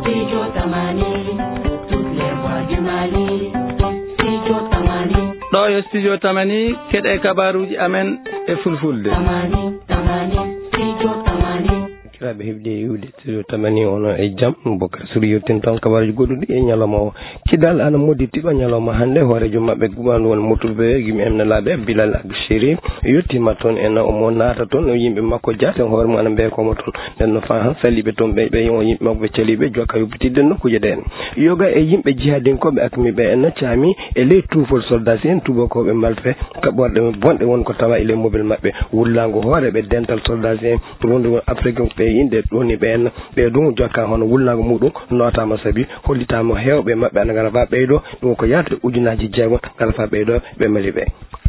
Studio Tamani, toutes les voix du Mali. Studio Tamani. ɗo yo studio Tamani keɗe kabaruji amen e fulfulde. Tamani, Tamani, Studio Tamani. kiraɓe heɓde yiwde studio Tamani ono e jaam Bocar Suru yettin toon kabaruji goɗɗuɗi e ñalawma o kidal ana modditiɗo ñalawma hannde hoorejo maɓɓe guɓandu won motulɓe gimi emnelaɓe Bilal Abdou Chérif yettima toon en omo naata toon o yimɓe makko jaaten hoore mum ana mbeekomo toon nden no fa han salliɓe toon ɓe o yimɓe makko ɓe caliɓe jokka yoɓɓitidde nokkuje ɗe en yoga e yimɓe jihadinkoɓe akmiɓe en caami e ley tuufol soldats en tubakoɓe malfe kaɓɓorɗe bonɗe wonko tawa ele mobile maɓɓe wullago hoore ɓe dental soldats en wonde won afrique ɓe inde ɗoni ɓen ɓe ɗum jokka hono wullago muɗum notama saabi hollitama hewɓe maɓɓe ana gara fa ɓeyɗo ɗum ko yata ujunaji jeegom gara fa ɓeyɗo ɓe mali ɓe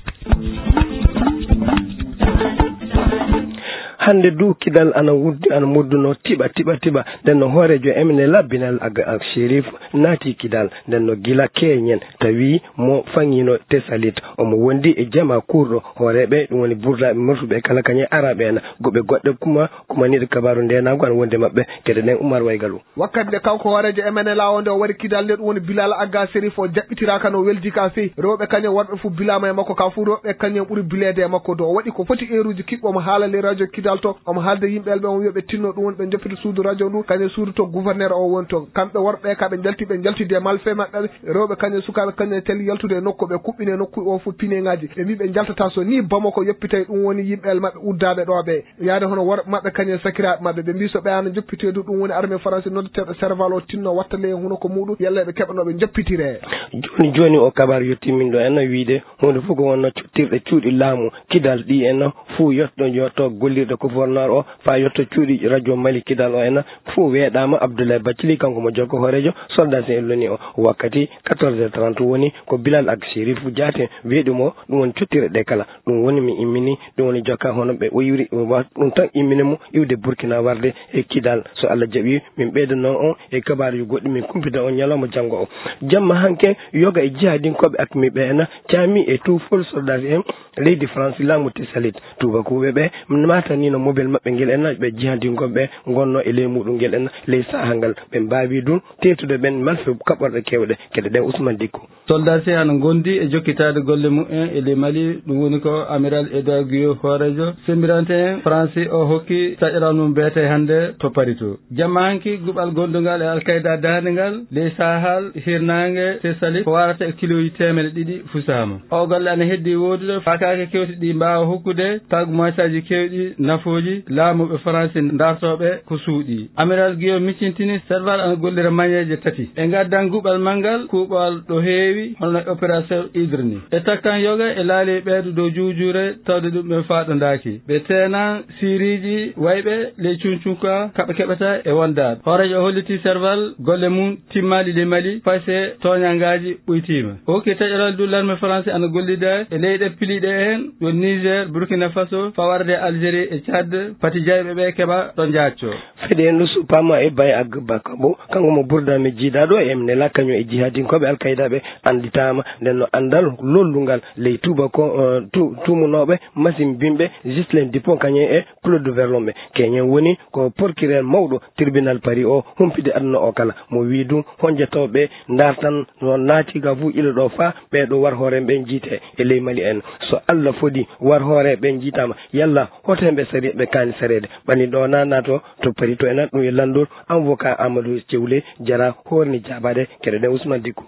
hande du kidal ana wuddi ana modduno tiɓa nden no hoorejo emne labbinal ak Chérif naati kidal nden no gila keñen tawi mo fangino tesalit omo wondi e jama kurɗo hooreɓe ɗum woni burdaɓe mortuɓe kala kañe araɓe en goɓe goɗɗe kumaniɗo kabaru ndenago ana wonde mabɓe kede ɗen Oumar Waygalu wakkati nde kanko hoorejo emene lawo nde o waɗi kidal nde ɗum woni Bilal Agga Chérif o jaɓɓitiraka no weldi ka fewi rewɓe kañen worɓe fof bilama e makko ka fu rewɓe kañen ɓuuri bilede e makko do o waɗi ko foti heure kiɓɓo omo haalale radio kidal to omo haalde yimɓeɓe ɓe o wiyaɓe tinno ɗum woni ɓe joppita suudu radio ndu kañum suudu to gouverneur o woni toon kamɓe worɓe kaɓe jaltide malfe maɓɓe rewɓe kañum sukaɓe kañum teli yaltude e nokku ɓe kuɓɓine nokku o fof pineŋaji ɓe mbi ɓe jaltata so ni Bamako yoppitay ɗum woni yimɓeɓe maɓɓe uddaɓe ɗo ɓe yaade hono worɓe maɓɓe kañum sakiraɓe maɓɓe ɓe mbi so ɓe ana joppitedu ɗum woni armée français noddeteɓe serval o tinno wattale huno ko muɗum yalla ɓe keɓanoɓe joppitire joni o kabaru yettimin ɗo en wiide hunde fof ko wonno cottirɗe cuuɗi laamu kidal ɗi en fuu yetto gollirɗe gouverneur o fa yetto cuuɗi radio Mali kidal o en fuu weeɗama Abdoulaye Bathily kanko mo jokko hoorejo soldat en loni o wakkati 14h30 woni ko Bilal ak Chérif jaate weeɗimo ɗum woni cottirɗe ɗe kala ɗum woni mi immini ɗum woni jokka hono ɓe o yiwri ɗum tan immini mo iwde Burkina warde e kidal so Allah jaaɓi min ɓeydanno on e kabaruji goɗɗi min kumpita on ñalawma janggo o jamma hanke yoga e jihadinkoɓe akmiɓe en caami e tuufol soldat en leydi France laamu tesalit tubakoɓe ɓe matanino mobile maɓɓe guel en ɓe jihadinkoɓe ɓe gonno e ley muɗum guel en ley saha ngal ɓe mbawi ɗum tetude ɓen malfe kaɓɓorɗe kewɗe kede ɗen Ousmane Dicko soldat hano gondi e jokkitade golle mumen e ley Mali ɗum woni ko amiral Edouard Guiyo hoorejo semmirante en français o hokki saƴaral mum beete hande to Paris to jamma hanki guɓal gondugal e alkayda dadengal ley sahal hirnangue tesalit ko warata e kiloji 200 fusama o golle ana heddi wodude fakake kewti ɗi mbawa hokkude tagumasaji kewɗi nafoji laamuɓe français dartoɓe ko suuɗi amiral Guiyo miccintini serval ana gollira mañeje tati ɓe gaddan guɓal manggal kuuɓal ɗo heewi hono opération hydre ni ɓe takkan yoga e laali ɓeeɗo dow juujure tawde ɗum ɓe faɗodaki ɓe tenan siriji wayɓe ley cuncunka kaɓe keɓata e wondaɓe hoorejo holliti serval golle mum timmali ley Mali fayse toñangaji ɓuytima o hokki taƴoral du l'armée français ana gollida e leyɗe piliɗe hen ɗo Niger Burkina Faso fawarde Algérie e Tchad pati jayɓe ɓe keɓa ɗo jacco fede en supama e Baye Agga Bakabo kanko mo burdami jiidaɗo e emnela kañum e jihadinkoɓe alkaydaɓe anditama nden no andal lollungal ley tubako tumunoɓe masim bimɓe Ghislaine Dupont kañum e Claude Verlon ɓe keñen woni ko procureur mawɗo tribunal Paris o humpide aduna o kala mo wi ɗum honjetoɓe dartan no naatiga fu ila ɗo fa ɓeɗo war hoore ɓe jiite e ley Mali en so Allah fodi war hoore ɓe jiitama yalla hotoɓe sari ɓe kani sarede ɓani ɗo nanato to Paris to enan ɗum e lanndor avocat Amadou Thiewlé jara horni jaabade keɗe ɗen Ousmane Dicko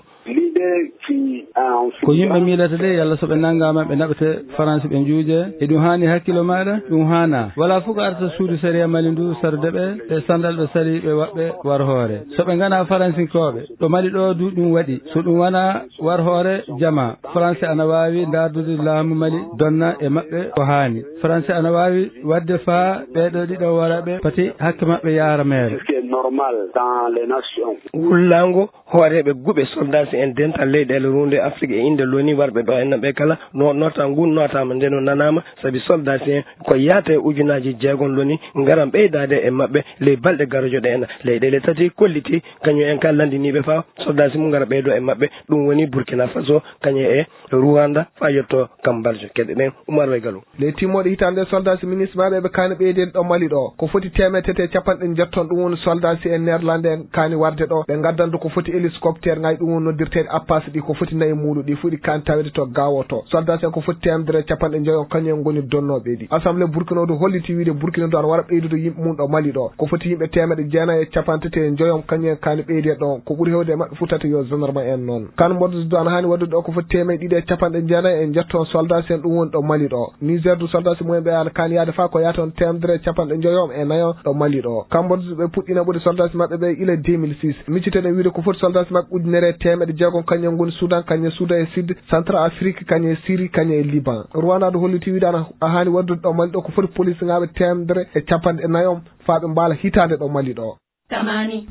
ko yimɓe miilata de yalla soɓe nanggama ɓe naɓete français ɓe juuje e ɗum hani hakkille maɗa ɗum hana wala fof ko arta suudu séria Mali ndu sarde ɓe sandal ɓe sari ɓe waɓɓe war hoore soɓe gana françinkoɓe ɗo Mali ɗo du ɗum waɗi so ɗum wona war hoore jama français ana wawi dardude laamu Mali donna e maɓɓe ko hani français ana wawi wadde fa ɓeɗo ɗiɗo waraɓe pati hakke maɓɓe yaara mere wullango hooreɓe guɓe soldat en dental leyɗele runde Afrique e inde loni warɓe ɗo en ɓe kala nota ngun notama ndeno nanama saabi soldat en ko yaata e ujunaji jeegom loni garam ɓeydade e maɓɓe ley balɗe garojoɗe en leyɗele tati kolliti kañum en ka landiniɓe fa soldat mum gara ɓeydo e maɓɓe ɗum woni Burkina Faso kañum e Rwanda fa yetto Kambarje keɗe ɗen Oumar Waygalu ley timmoɗe hitande soldat ministre maɓe ɓe kani ɓeyden ɗo Mali ɗo ko foti 150 jetton ɗum woni soldat soldat si en Néerlande en kani warde ɗo ɓe gaddandu ko foti hélicoptère ngaji ɗum won noddirteɗe appas ɗi ko foti nayi muɗu ɗi fu ɗi kani tawede to gawo to soldat si en ko foti temedere capanɗe joyi kañum en goni donnoɓe ɗi assemblée Burkina o ɗo holliti wiide Burkina ɗo ana waɗa ɓeydude yimɓe mum ɗo Mali ɗo ko foti yimɓe 190 e joyom kañum en kani ɓeyde ɗo ko ɓuuri hewde e mabɓe fu tata yo gendarme en noon kan moddude ɗo ana hani waddude ɗo ko foti 190 en jetton soldat si en ɗum woni ɗo Mali ɗo Niger du soldat si mumen ɓe ana kani yaade fa ko yaata on 190 e nayo ɗo Mali ɗo kamɓe ɓe puɗɗina ɓuuri soldat si mabɓe ɓe ila 2006 miccitene wiide ko foti soldat si mabɓe ujunere 100 kañum goni Soudan kañum Soudan e Sud Central Afrique kañum e Syrie kañum e Liban Rwanda ɗo holliti wiide ana hani waddude ɗo Mali ɗo ko foti police ngaɓe 190 fa ɓe mbaala hitande ɗo Mali ɗo Kamani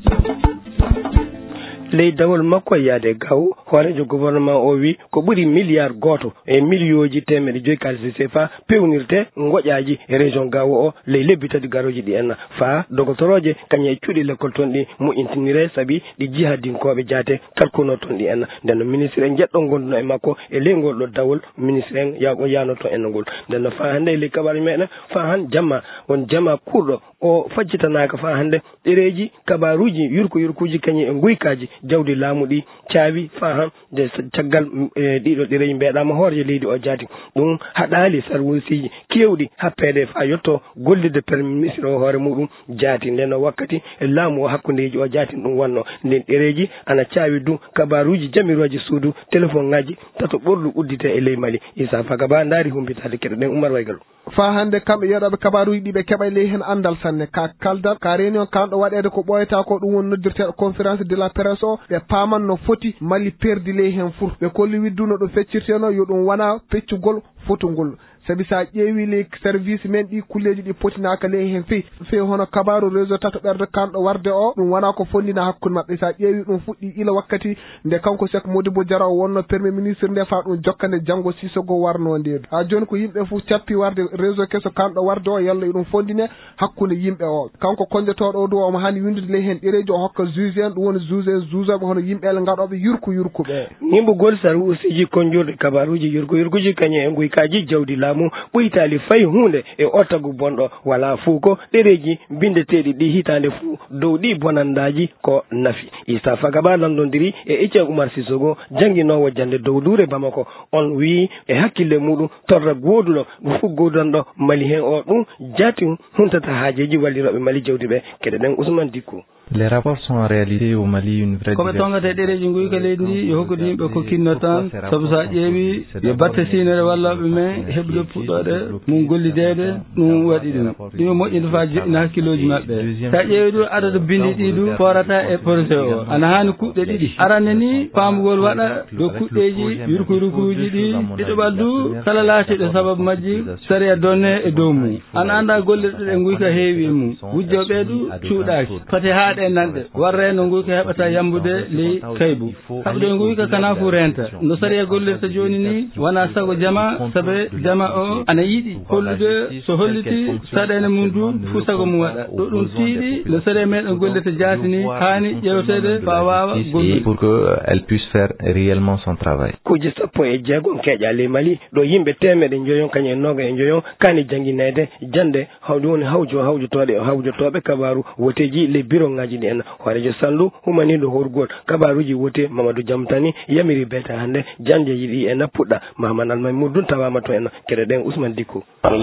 ley dawol makko yaade gaw hoorejo gouvernement o wi ko ɓuri milliard goto e millioji 100 kalisi CFA pewnirte goƴaji e région gawo o ley lebbi tati garoji ɗi en fa dogotoroje kañum e cuuɗi l'école toon ɗi moƴƴintinire saabi ɗi jihadinkoɓe jaate kalkuno toon ɗi en nden no ministre en jeɗɗo gonduno e makko e ley ngol ɗo dawol ministre en yanoto en ngol nden no fa hande e ley kabaru meɗen fa han jamma won jama kurɗo o fajjitanaka fa hande ɗereji kabaruji yurkuji kañum e guykaji jawdi laamu ɗi caawi fa han de caggal ɗiɗo ɗereji mbeɗama hoorje leydi o jaati ɗum haɗali sarwusiji kewɗi happede fa yetto gollide premier ministre o hoore muɗum jaati nden no wakkati e laamu o hakkudeji o jaati ɗum wonno nden ɗereji ana caawi du kabaruji jamiroji suudu téléphone ngaji tato ɓorɗu uddite e ley Mali Issa Fagaba daari humpitade keɗo ɗen Oumar Waygal fa hande kamɓe yeɗoɓe kabaruji ɗi ɓe keɓa ley hen andal sanne ka kaldal ka réunion kanɗo waɗede ko ɓoyata ko ɗum woni noddirteɗo conférence de la presse o ɓe paman no foti Mali perdi ley hen fur ɓe kolli widduno ɗo feccirteno yo ɗum wona feccugol fotugol sabi sa ƴeewi ley service men ɗi kulleji ɗi potinaka ley hen fewi hono kabaru réseau tato ɓerde kanɗo warde o ɗum wona ko fondina hakkude mabɓe sa ƴeewi ɗum fuɗɗi ila wakkati nde kanko Cheikh Modibo Diarra wonno premier ministre nde fa ɗum jokkande janggo Sissoco warno ndedu ha joni ko yimɓe foof cappi warde réseau kesso kanɗo warde o yalla ɗum fondine hakkude yimɓe o kanko konjotoɗo o du omo hani windude ley hen ɗereji o hokka juge en ɗum woni jugeɓe hono yimɓele gaɗoɓe yurkuɓe nimbugol sarwusiji konjurde kabaruji yurkuji kañum e guykaji jawdi laamu ɓoytali fayi hunde e ottagu bonɗo wala fuu ko ɗereji bindeteɗi ɗi hitande fuu dow ɗi bonandaji ko nafi Issa Fagaba landodiri e Etienne Oumar Sissoco jangguinowo jande dow duure Bamako on wi e hakkille muɗum torra goduɗo fu godanɗo Mali hen o ɗum jaati huntata haajeji walliroɓe Mali jawdi ɓe keɗe ɗen Ousmane Dicko. Les rapports sont en réalité au Mali une vraie koɓe tongata ɗereji guyka leydi ndi yo hokkude yimɓe ko kinno tan saabu sa ƴeewi yo batte sinere wallaɓe men heɓde puɗɗoɗe mum gollidede ɗum waɗi ɗum ɗum moƴƴinde fa joƴƴina hakkiloji mabɓe sa ƴeewi ɗum adada bindi ɗi ɗum forata e projet o ana hani kuɗɗe ɗiɗi aranne ni pamugol waɗa ɗo kuɗɗeji yurkuji ɗi ɗiɗoɓal du kala laatiɗo sababu majji saria donne e dow mum ana anda gollirɗe ɗe guyka heewi mum wujjoɓe du cuuɗaki fati ha ɗe nanɗe warre no guyka heɓata yambude ley kaybu haɓde guyka kana fu renta no saria gollirta joni ni wona sago jama saabe jama o ana yiiɗi hollude so holliti saɗene mum du fu sago mum waɗa ɗo ɗum tiiɗi no saria meɗen gollirta jaati ni hani ƴewtede fa wawa gollude pour que elle puisse faire réellement son travail kuje sappo e jeegom keƴa ley Mali ɗo yimɓe temeɗe joyon kañum e noga e joyon kani jangguinede jande hawɗum woni hawjotoɓe kabaru woteji ley bureau ngaji ɗi en hoorejo Sallou humaniɗo horgol kabaruji wote Mamadou Diamtani yamiri bete hande janjeji ɗi en puɗɗa Mahamad Almaymoud dun tawama to en keɗe ɗen Ousmane Dicko.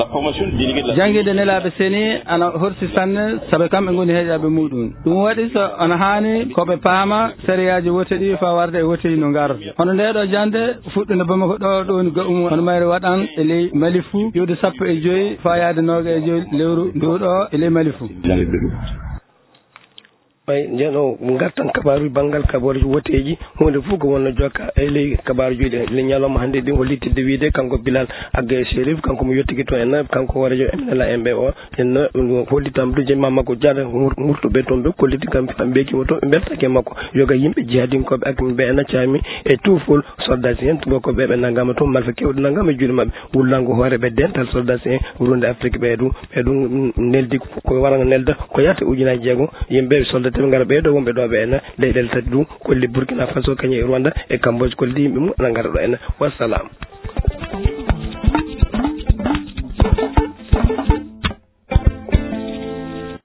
jangguide nelaɓe seeni ana horsi sanne saabe kamɓe goni heeƴaɓe muɗum ɗum waɗi so ana hani koɓe paama sériyaji wote ɗi fa warde e woteji no gar hono ndeɗo jande fuɗɗude Bamako ɗo ɗoni ga hono mayre waɗan e ley Mali fou yewde 15 fa yaade 25 lewru nduɗo e ley Mali fou ay jeno gartan kabaru bangal kabaruji woteji hunde fof ko wonno jokka e ley kabaruji ɗe le ñalawma hande ɗin ko littide wiide kanko Bilal Agge Chérif kanko mo yettiki to en kanko horejo MNLA MB o en hollitam du jemma makko jara murtuɓe toon ɓe kolliti kam ɓekimo to ɓe beltake makko yoga yimɓe jihadinkoɓe akmi ɓe en cami e tuufol soldats en tubakoɓe ɓe naggama toon malfa kewɗe naggama e juuɗe mabɓe wullango hooreɓe dental soldats en wuronde Afrique ɓeɗum neldi ko waranga nelda ko yata ujunaji jeegom yimɓe soldat ɓe ngara ɓeɗo wonɓe ɗo ɓe en leyɗele tati ɗum kolli Burkina Faso kañum e Rwanda e Cambodge kolli yimɓe mum ana ngara ɗo en wassalam.